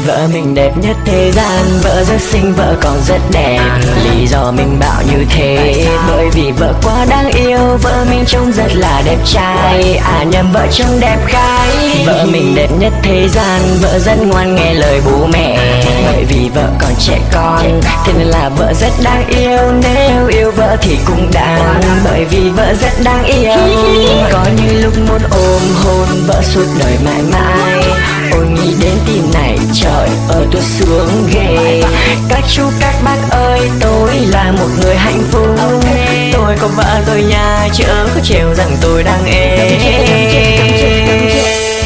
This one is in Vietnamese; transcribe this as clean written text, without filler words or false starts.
Vợ mình đẹp nhất thế gian, vợ rất xinh, vợ còn rất đẹp. Lý do mình bảo như thế bởi vì vợ quá đáng yêu, vợ mình trông rất là đẹp trai. À nhầm, vợ trông đẹp gái. Vợ mình đẹp nhất thế gian, vợ rất ngoan nghe lời bố mẹ. Bởi vì vợ còn trẻ con, thế nên là vợ rất đáng yêu. Nếu yêu vợ thì cũng đáng, bởi vì vợ rất đáng yêu. Có như lúc muốn ôm hôn vợ suốt đời mãi mãi. Ôi nghĩ đến tin này trời ơi tôi sướng ghê. Các chú các bác ơi, tôi là một người hạnh phúc. Tôi có vợ rồi nha, chớ có trêu rằng tôi đang ế.